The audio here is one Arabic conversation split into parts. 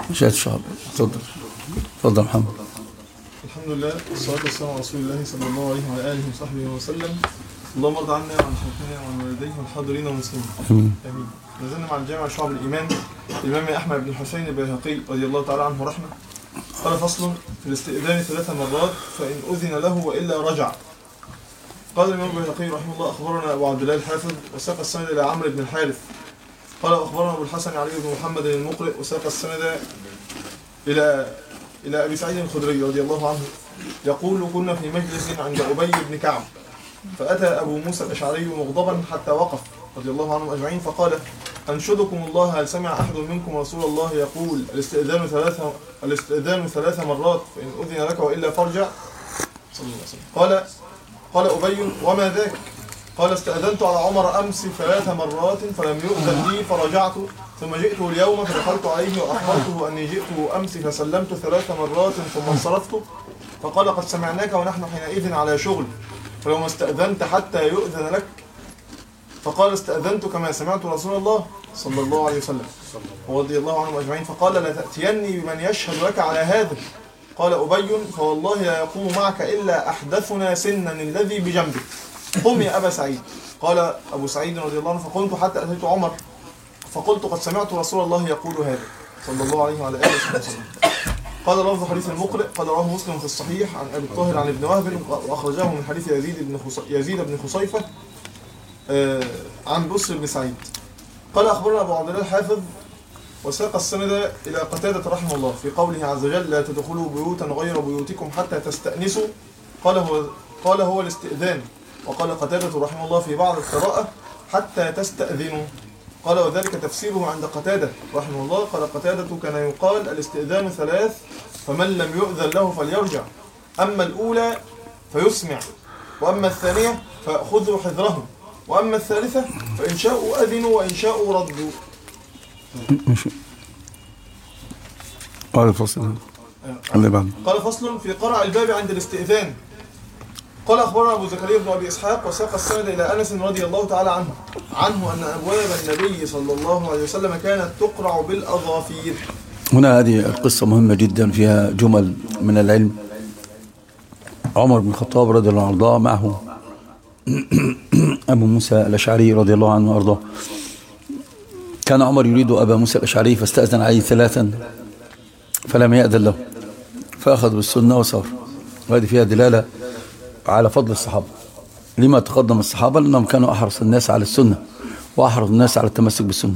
شهادة الشعب. تفضل تفضل محمد. الحمد لله والصلاة والسلام على رسول الله صلى الله عليه وعلى آله وصحبه وسلم. اللهم ارض عنا وعن شيخنا وعن والديه والحاضرين والمسلمين. امين. امين. نزلنا مع الجامع شعب الإيمان الإمام أحمد بن الحسين البيهقي رضي الله تعالى عنه رحمه. قال فصل في الاستئذان 3 مرات فإن أذن له وإلا رجع. قال الإمام البيهقي رحمه الله أخبرنا أبو عبد الله الحافظ وساق السند إلى عمرو بن الحارث قال أخبرنا أبو الحسن علي بن محمد المقرئ وساق السند إلى أبي سعيد الخدري رضي الله عنه يقول كنا في مجلس عند أبي بن كعب فأتى أبو موسى الأشعري مغضبا حتى وقف رضي الله عنهم أجمعين فقال أنشدكم الله هل سمع أحد منكم رسول الله يقول الاستئذان 3 مرات فإن أذن لك وإلا فارجع صلى الله عليه وسلم. قال أبي وما ذاك؟ قال استأذنت على عمر أمس 3 مرات فلم يؤذن لي فرجعت ثم جئته اليوم فدخلت عليه وأخبرته أني جئته أمس فسلمت 3 مرات ثم انصرفت فقال قد سمعناك ونحن حينئذ على شغل فلو ما استأذنت حتى يؤذن لك. فقال استأذنت كما سمعت رسول الله صلى الله عليه وسلم رضي الله عنهم أجمعين فقال لا تأتيني بمن يشهد لك على هذا. قال أبي فوالله لا يقوم معك إلا أحدثنا سنا الذي بجنبك قم يا أبا سعيد. قال أبو سعيد رضي الله عنه فقمت حتى أتيت عمر فقلت قد سمعت رسول الله يقول هذا صلى الله عليه وعلى آله وسلم. قال لفظ حديث المقرئ قال رواه مسلم في الصحيح عن أبي الطاهر عن ابن وهب وأخرجه من حديث يزيد بن خصيفة عن بصر بن سعيد. قال أخبرنا أبو عبد الله الحافظ وساق السند إلى قتادة رحمه الله في قوله عز وجل لا تدخلوا بيوتا غير بيوتكم حتى تستأنسوا. قال هو الاستئذان. وقال قتادة رحمه الله في بعض القراءة حتى تستأذنوا. قال وذلك تفسيره عند قتادة رحمه الله. قال قتادة كان يقال الاستئذان 3 فمن لم يؤذن له فليرجع أما الأولى فيسمع وأما الثانية فيأخذوا حذرهم وأما الثالثة فإن شاءوا أذنوا وإن شاءوا ردوا. قال فصل اللي بعد قال فصل في قرع الباب عند الاستئذان. قال أخبرنا أبو زكريا بن أبي إسحاق وساق السند إلى أنس رضي الله تعالى عنه أن أبواب النبي صلى الله عليه وسلم كانت تقرع بالأظافير. هنا هذه القصة مهمة جدا فيها جمل من العلم. عمر بن الخطاب رضي الله عنه وارضاه معه أبو موسى الأشعري رضي الله عنه وارضاه. كان عمر يريد أبا موسى الأشعري فاستأذن عليه 3 فلم يأذن له فأخذ بالسنة وصار. وهذه فيها دلالة على فضل الصحابة. لما تقدم الصحابة لأنهم كانوا أحرص الناس على السنة وأحرص الناس على التمسك بالسنة.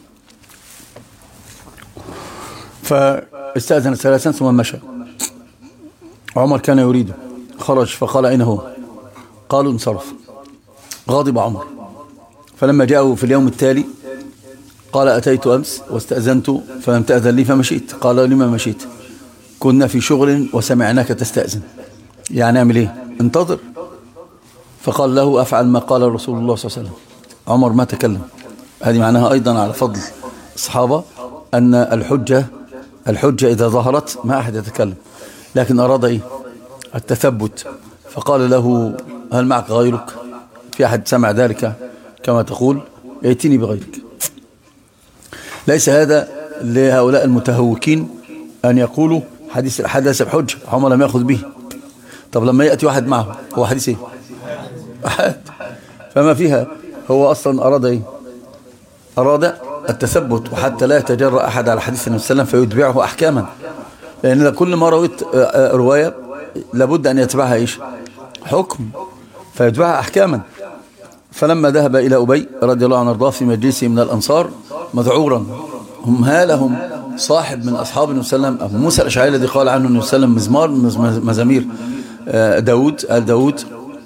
فاستأذن 3 ثم مشى. عمر كان يريده خرج فقال أين هو؟ قالوا انصرف. غاضب عمر فلما جاءوا في اليوم التالي قال أتيت أمس واستأذنت فلم تأذن لي فمشيت. قال لما مشيت؟ كنا في شغل وسمعناك تستأذن. يعني أعمل إيه؟ انتظر. فقال له أفعل ما قال رسول الله صلى الله عليه وسلم. عمر ما تكلم. هذه معناها أيضا على فضل الصحابة أن الحجة إذا ظهرت ما أحد يتكلم لكن أراد إيه؟ التثبت. فقال له هل معك غيرك؟ في أحد سمع ذلك كما تقول يأتيني بغيرك. ليس هذا لهؤلاء المتهوكين أن يقولوا حديث الحدث بحجة عمر لم يأخذ به. طب لما يأتي واحد معه هو حديث إيه؟ أحد. فما فيها. هو أصلا أراد إيه؟ أراد التثبت وحتى لا يتجرأ أحد على حديث النبي صلى الله عليه وسلم فيتبعه أحكاما. لأن كل ما رويت رواية لابد أن يتبعها إيش؟ حكم فيتبعها أحكاما. فلما ذهب إلى أبي رضي الله عنه وارضاه في مجلسه من الأنصار مذعورا هم هالهم صاحب من أصحاب النبي صلى الله عليه وسلم أبو موسى الأشعري الذي قال عنه النبي صلى الله عليه وسلم مزمار من مزامير داود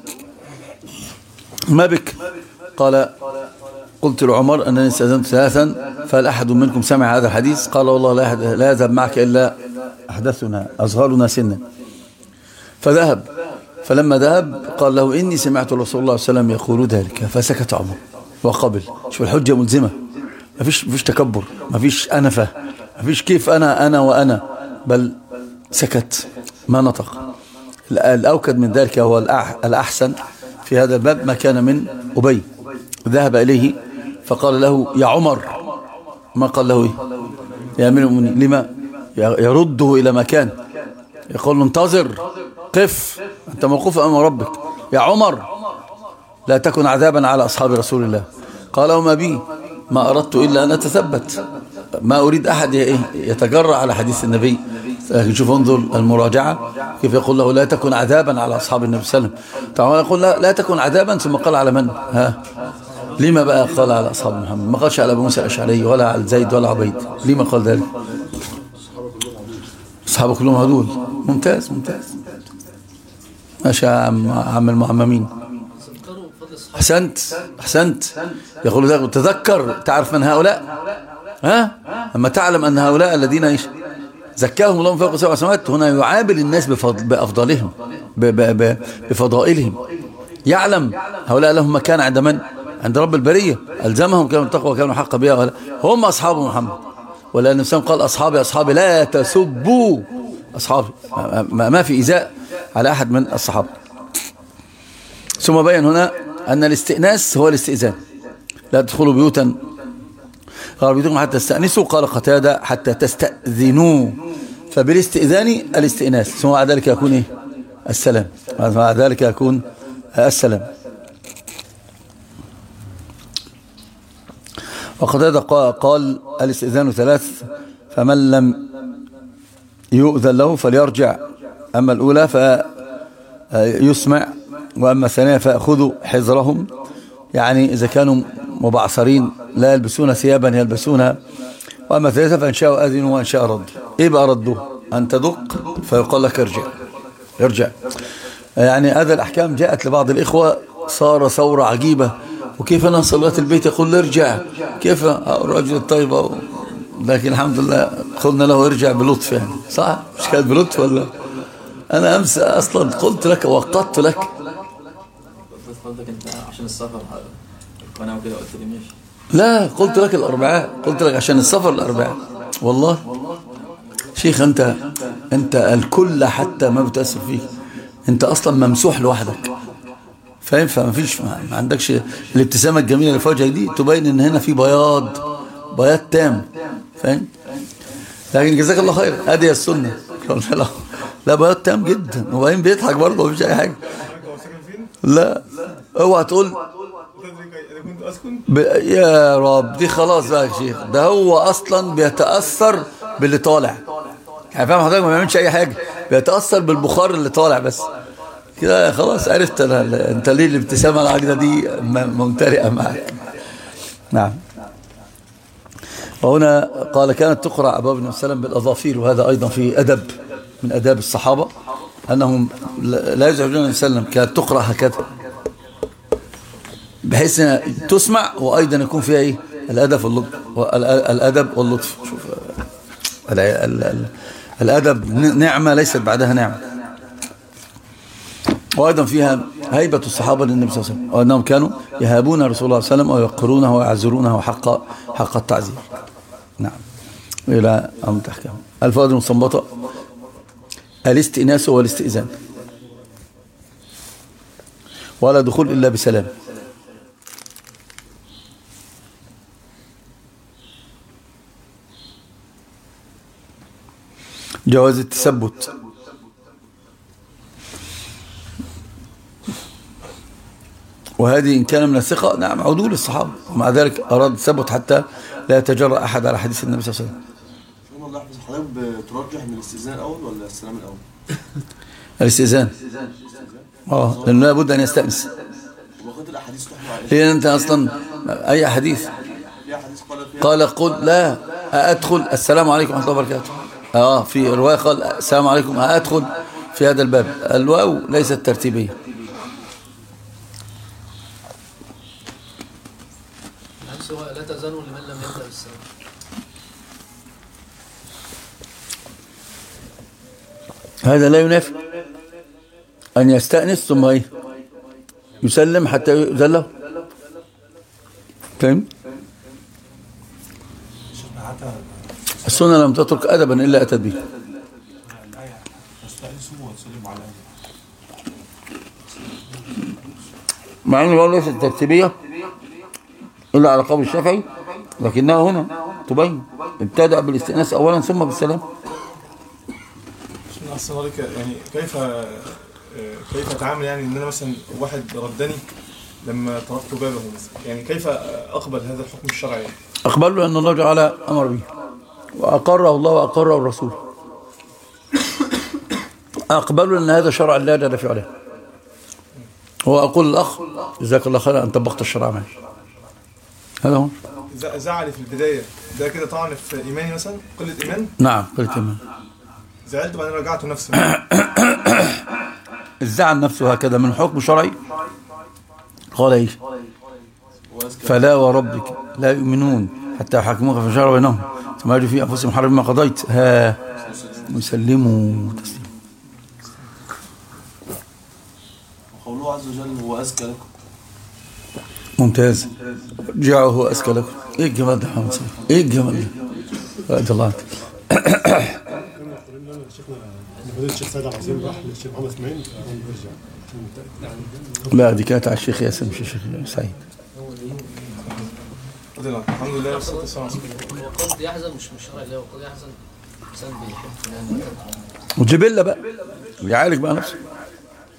ما بك؟ قال قلت لعمر أنني استأذنت 3 فهل أحد منكم سمع هذا الحديث؟ قال والله لا يذهب معك إلا أحدثنا أصغرنا سنا. فذهب. فلما ذهب قال له إني سمعت رسول الله صلى الله عليه وسلم يقول ذلك. فسكت عمر وقبل. شوف الحجة ملزمة. ما فيش تكبر ما فيش أنفة ما فيش كيف أنا وأنا بل سكت ما نطق. الأوكد من ذلك هو الأحسن في هذا الباب ما كان من أبي. ذهب إليه فقال له يا عمر. ما قال له إيه؟ يا أمير المؤمنين لما؟ يرده إلى مكان، يقول له انتظر، قف، أنت موقوف أمام ربك. يا عمر لا تكن عذابا على أصحاب رسول الله. قال وما بي، ما أردت إلا أن أتثبت، ما أريد أحد يتجرأ على حديث النبي. لكن شوف انظر المراجعة كيف يقول له لا تكن عذابا على أصحاب النبي صلى الله عليه وسلم. طبعا يقول لا تكن عذابا، ثم قال على من؟ لما بقى قال على أصحاب محمد؟ ما قالش على أبو موسى الأشعري ولا على زيد ولا عبيد. لما قال ذلك؟ أصحابه كلهم عدول. ممتاز ممتاز، ماشي يا عم المعممين. أحسنت. يقول ذلك تذكر، تعرف من هؤلاء؟ أما تعلم أن هؤلاء الذين زكاهم الله من فوق سبع سماوات، هنا يعامل الناس بأفضلهم بفضائلهم. يعلم هؤلاء لهم مكان عند من؟ عند رب البرية. ألزمهم كانوا التقوى وكانوا حق بها، هم أصحاب محمد. ولأن النبي قال أصحابي لا تسبوا أصحابي، ما في إيذاء على أحد من الصحابة. ثم بين هنا أن الاستئناس هو الاستئذان. لا تدخلوا بيوتا غير بيوتكم حتى تستأنسوا، قال قتادة حتى تستأذنوا. فبالاستئذان الاستئناس، ثم بعد ذلك يكون السلام، بعد ذلك يكون السلام. وقتادة قال الاستئذان 3، فمن لم يؤذن له فليرجع. أما الأولى فيسمع، وأما الثانية فأخذوا حذرهم، يعني إذا كانوا مبعثرين لا يلبسون ثيابا يلبسونها. وأما الثالثة فإن شاءوا أذنوا وإن شاء ردوا. إيه بقى ردوا؟ أن تدق فيقال لك ارجع. يعني هذا الأحكام جاءت لبعض الإخوة، صار ثورة عجيبة. وكيف أنا صلاة البيت يقول ارجع؟ كيف الرجل الطيب؟ لكن الحمد لله قلنا له ارجع بلطف، يعني صح؟ مش كانت بلطف ولا؟ أنا أمس أصلا قلت لك وقدت لك. قلت انت عشان السفر القناة وكده، قلت لي ماشي. لا، قلت لك الأربعاء، قلت لك عشان السفر الأربعاء. والله شيخ أنت الكل حتى ما بتأثر فيك، أنت أصلا ممسوح لوحدك، فاهم؟ فما فيش، ما عندكش الابتسامة الجميلة اللي في وجهك دي تبين إن هنا في بياض تام، فاهم؟ لكن جزاك الله خير، هذه السنة. لا بياض تام جدا، وبعدين بيضحك برضه، مفيش أي حاجة. لا اوعى تقول يا رب دي خلاص بقى يا شيخ، ده هو اصلا بيتاثر باللي طالع، يعني فاهم حضرتك؟ ما بيعملش اي حاجه، بيتاثر بالبخار اللي طالع بس كده. خلاص عرفت انت ليه الابتسامه العاجله دي ممتلئه معك. نعم. وهنا قال كانت تقرع ابواب النبي صلى الله عليه وسلم بالاظافير، وهذا ايضا في ادب من اداب الصحابه، أنهم لا يزعجون النبي صلى الله عليه وسلم. كانت تقرأ هكذا بحيث تسمع، وأيضا يكون فيها إيه؟ الأدب واللطف. شوف الأدب نعمة ليست بعدها نعمة. وأيضا فيها هيبة الصحابة للنبي صلى الله عليه وسلم، وأنهم كانوا يهابون رسول الله صلى الله عليه وسلم ويوقرونه ويعزرونه حق التعزير. نعم. إلى أمر تحكم. الفوائد المستنبطة: الاستئناس والاستئذان، ولا دخول إلا بسلام. جواز التثبت، وهذه إن كان من الثقة نعم عدول الصحابة، ومع ذلك أراد التثبت حتى لا يتجرأ أحد على حديث النبي صلى الله عليه وسلم. حضرتك بترجح من الاستئذان الأول ولا السلام الأول؟ الاستئذان، لأنه لابد أن يستأنس. وقد الأحاديث تحمل عليه، لأن أنت أصلا أي حديث قال قل لا أدخل السلام عليكم ورحمة الله وبركاته. في رواية قال السلام عليكم أدخل في هذا الباب. الواو ليست ترتيبية. لا تأذنوا لمن لم يبدأ بالسلام. هذا لا ينافي أن يستأنس ثم يسلم حتى يؤذن له، فهم؟ السنة لم تترك أدبا إلا أتت به. مع أنه ليست ترتيبية إلا على قول الشافعي، لكنها هنا تبين ابتدأ بالاستئناس أولا ثم بالسلام. أحسن عليك، يعني كيف أتعامل، يعني إن أنا مثلا واحد ردني لما طرقت بابه مثلا، يعني كيف أقبل هذا الحكم الشرعي؟ أقبل له أن الله تعالى أمر به وأقره الله وأقره الرسول. أقبل أن هذا شرع لا جدل في عليه. هو أقول الأخ جزاك الله خيرا أن طبقت الشرع معي. هذا هو. زعلي في البداية ده كده طعن في إيماني مثلا، قلة إيمان؟ نعم قلت إيمان. زعلت بعدين رجعت نفسي. الزعل نفسه هكذا من حكم شرعي. قال إيش؟ فلا وربك لا يؤمنون حتى يحكموك في شرع بينهم ثم يجد في أنفسهم حرب ما قضيت ها ويسلموا تسليما. وقوله عز وجل هو أزكى لكم. ممتاز. رجعه هو أزكى لكم. إيه الجمال ده محمد صلى إيه الجمال ده رضي الله عنك. الشيخ سيد العظيم راح للشيخ محمد اسماعيل لا دي كانت على الشيخ ياسين مش الشيخ سعيد. الحمد لله والصلاة والسلام على رسول الله. وقد يحزن مش شرعي له، وقد يحزن إنسان بيحب فلان. وجبلة بقى ويعالج بقى نفسه.